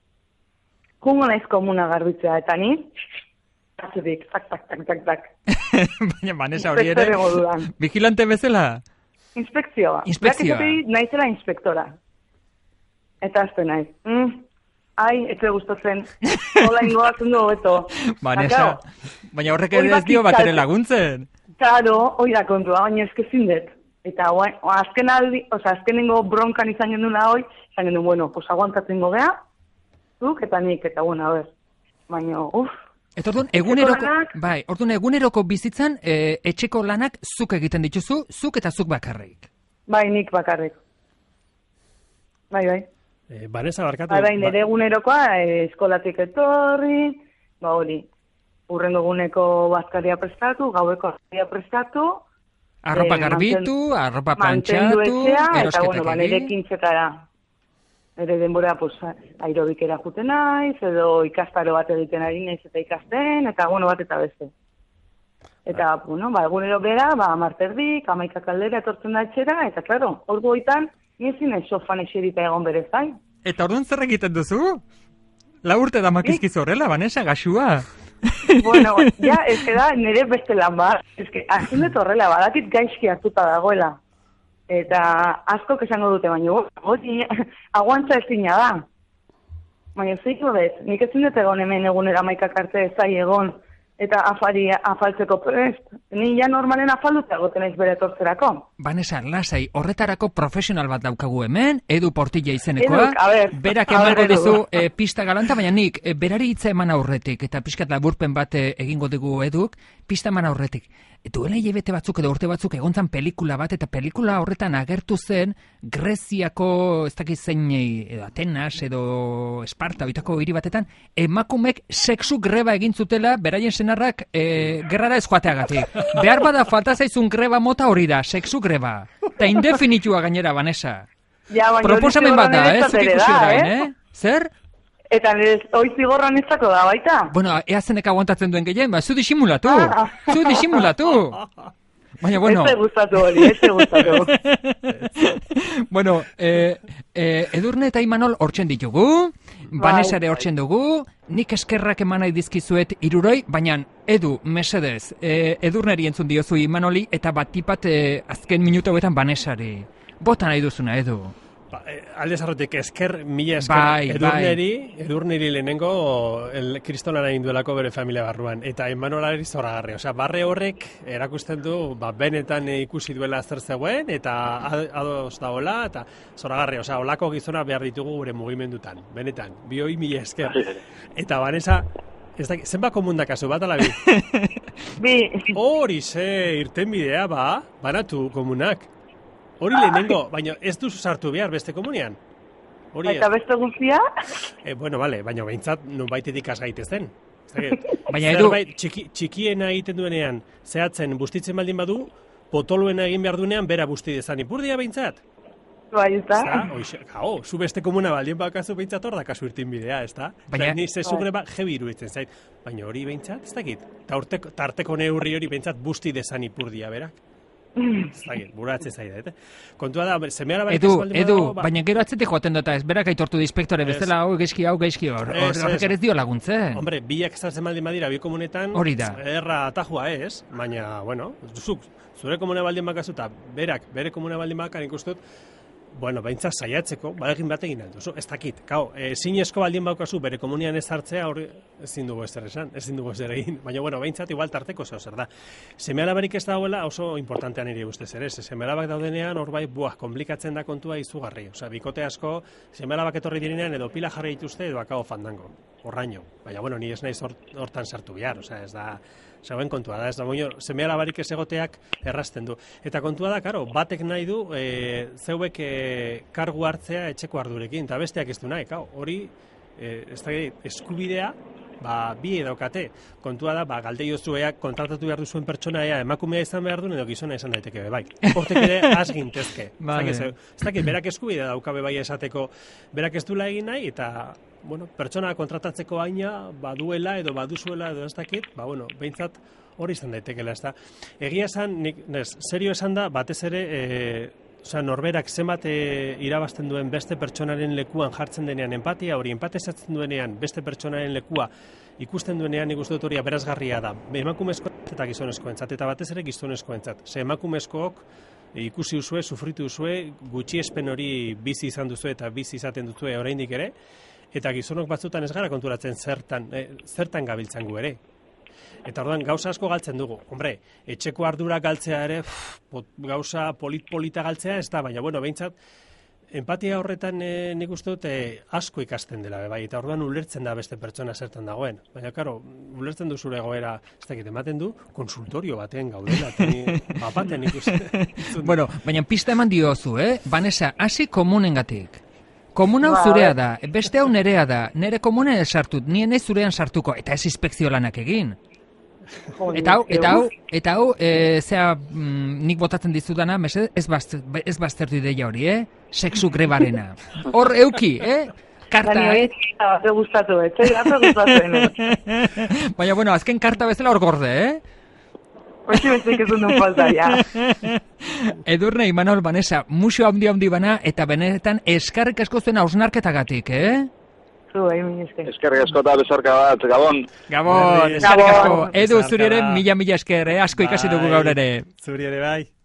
Komuna ez komuna garbitzea, eta ni, atzudik, tak, tak, tak, tak, tak. Baina, Vanessa, hori ere, vigilante bezala? Inspekzioa. Inspekzioa. Berak naizela inspektora. Eta azte nahi. Mm. Ai, etxe gustatzen. Hola ingoatzen du hobeto. Vanessa, baina horrek ere ez dio bat ere laguntzen. Claro, hoi da kontua, baina eskezin dut. Eta guai, azken aldi, oza, azkenengo bronkan izan genduna hoi, izan gendun, bueno, pues aguantatzen gogea, zuk eta nik, eta bueno, a ber. Baina, uff. Eta orduan, eguneroko, bai, orduan eguneroko bizitzan, e, etxeko lanak zuk egiten dituzu, zuk eta zuk bakarrik. Bai, nik bakarrik. Bai, bai. Eh, Vanessa, barkatu. Bai, bai, nire egunerokoa, e, eskolatik etorri, ba hori, urrengo eguneko bazkaria prestatu, gaueko bazkaria prestatu, Arropa eh, garbitu, manten, arropa plantxatu, erosketak eta, bueno, ba, nire egin. kintzetara. Nire denbora, pues, aerobikera juten naiz, edo ikastaro bat egiten ari naiz eta ikasten, eta, bueno, bat eta beste. Eta, bueno, ba, egunero bera, ba, marterdik, amaika kaldera etortzen da etxera, eta, klaro, ordu hoitan, nizin ez sofan eserita egon bere zain. Eta orduan zer egiten duzu? La urte da makizkizu horrela, Vanessa, gaxua. Bueno, ja, ez que da, nire beste lan bat. Ez que, azin dut horrela, badakit gaizki hartuta dagoela. Eta asko esango dute, baina, hori, aguantza ezina da. Baina, zeiko bet, nik ezin dut egon hemen egunera maikak arte zai egon, eta afari afaltzeko prest. Ni ja normalen afalduta egoten ez bere tortzerako. Vanessa, lasai, horretarako profesional bat daukagu hemen, Edu Portilla izenekoa. Eduk, a ber, berak a emango ber, dizu Edu. e, pista galanta, baina nik e, berari hitza eman aurretik, eta pixkat laburpen bat e, egingo dugu Eduk, pista eman aurretik. Duela hilabete batzuk edo urte batzuk egontzan pelikula bat, eta pelikula horretan agertu zen Greziako, ez dakit zeinei, edo Atenas, edo Esparta, oitako hiri batetan, emakumek sexu greba egin zutela, beraien senarrak e, gerrara ez joateagatik. Behar bada falta zaizun greba mota hori da, sexu greba. Eta indefinitua gainera, Vanessa. Ja, baina Proposamen bat da, eh? Zuk ikusi orain, eh? Zer? Eta hoi zigorran ezako da, baita? Bueno, ea zenek aguantatzen duen gehien, ba, zu disimulatu. Ah. Zu disimulatu. Baina, bueno... Ez gustatu hori, ez gustatu. Bueno, eh, eh, Edurne eta Imanol hortzen ditugu, Vanessa ere hortzen dugu, nik eskerrak eman nahi dizkizuet iruroi, baina Edu, mesedez, e, Edurneri entzun diozu Imanoli, eta bat tipat e, azken minutu hauetan Vanessari. Bota nahi duzuna, Edu. Ba, alde zarrotik esker, mila esker, bai, edurneri, bai. edurneri lehenengo el kristonara induelako bere familia barruan, eta Emanolari zoragarri, osea, barre horrek erakusten du, ba, benetan ikusi duela zer zegoen, eta ados dagoela, eta zoragarri, osea, olako gizona behar ditugu gure mugimendutan, benetan, bioi mila esker. Eta Vanessa, ez da, zenba komun dakazu, bat ala bi? Bi. Hori ze, irten bidea, ba, banatu komunak. Hori lehenengo, baina ez duzu sartu behar beste komunian. Hori eta beste guztia? E, bueno, bale, baina behintzat non baitetik asgaitezen. Baina edu... Txiki, txikiena egiten duenean, zehatzen bustitzen baldin badu, potoluena egin behar duenean, bera busti dezan ipurdia behintzat. Bai, ez da? Gau, zu beste komuna baldin bakazu behintzat hor dakazu irtin bidea, ez da? Baina... Ni zezugre ba, jebi iruditzen zait. Baina hori behintzat, ez dakit? Tarteko neurri hori behintzat busti dezan ipurdia, berak. Zagin, buratze zaida, eta. Kontua da, seme alabarik Edu, ez baldin Edu, badago, ba... baina gero atzetik joaten dut, ez berak aitortu da inspektore, bestela hau geizki, hau geizki hor, horrek ere ez dio laguntzen. Hombre, biak sartzen baldin badira, bi komunetan, hori da. Erra atajua ez, baina, bueno, zuk, zure komune baldin bakazuta, berak, bere komune baldin bakan ikustut, bueno, behintzat saiatzeko, badekin bat egin alduzu, ez dakit. Kau, e, zinezko baldin baukazu bere komunian ez hartzea, hori ezin dugu ezer esan, ezin dugu ezer egin, baina, bueno, behintzat igual tarteko zeo zer da. Seme alabarik ez dagoela oso importantean nire guztez ere, seme alabak daudenean, hor bai, buah, komplikatzen da kontua izugarri. Osea, bikote asko, seme alabak etorri direnean edo pila jarri dituzte edo akabo fandango, horraino. Baina, bueno, ni ez naiz hortan sartu behar, osea, ez da... Zagoen kontua da, ez da, moino, seme alabarik ez egoteak errasten du. Eta kontua da, karo, batek nahi du, e, zeuek e, kargu hartzea etxeko ardurekin, eta besteak ez du nahi, kau, hori, e, ez da, eskubidea, ba, bi edaukate. Kontua da, ba, galde jozueak kontratatu behar duzuen pertsonaia emakumea izan behar duen edo gizona izan daiteke, bai. Hortek ere asgintezke. Vale. Ez dakit, berak eskubidea daukabe bai esateko, berak ez duela egin nahi, eta... Bueno, pertsona kontratatzeko aina baduela edo baduzuela edo ez dakit, ba, bueno, behintzat hori izan daitekela, ez da. Egia esan, nik, nes, serio esan da, batez ere, e, osea, norberak zenbat e, irabazten duen beste pertsonaren lekuan jartzen denean empatia, hori empatizatzen duenean beste pertsonaren lekua ikusten duenean nik uste dut hori aberazgarria da. Emakumezkoentzat eta gizonezkoentzat, eta batez ere gizonezkoentzat. Ze emakumezkook ikusi duzue, sufritu duzue, gutxiespen hori bizi izan duzue eta bizi izaten duzue oraindik ere, eta gizonok batzutan ez gara konturatzen zertan, eh, zertan gabiltzan gu ere. Eta orduan gauza asko galtzen dugu. Hombre, etxeko ardura galtzea ere, pff, gauza polit-polita galtzea ez da, baina bueno, behintzat, empatia horretan eh, nik uste dut eh, asko ikasten dela, bai, eta orduan ulertzen da beste pertsona zertan dagoen. Baina, karo, ulertzen du zure egoera, ez dakit, ematen du, konsultorio baten gaudela, teni, bapaten ikusten. Bueno, baina pista eman diozu, eh? Vanessa, hasi komunengatik. Komun hau zurea da, beste hau nerea da, nere komunen sartut, nien ez zurean sartuko, eta ez inspekzio lanak egin. Eta hau, eta hau, eta hau, e, zea, mm, nik botatzen dizudana, mesed, ez, bazter, ez baztertu ideia hori, eh? Sexu grebarena. Hor euki, eh? Karta. Baina gustatu, eh? Baina, bueno, azken karta bezala hor gorde, eh? Hoxe bestek ez duen falta, ja. Edurne, Imanol, Vanessa, musio handi handi bana, eta benetan eskarrik asko zuen hausnarketagatik, eh? Zu, egin min esker. Eskerrik asko eta bezarka bat, Gabon. Gabon, eskarrik asko. Edu, zuri ere, mila-mila esker, eh? Asko ikasi dugu gaur ere. Zuri ere, bai.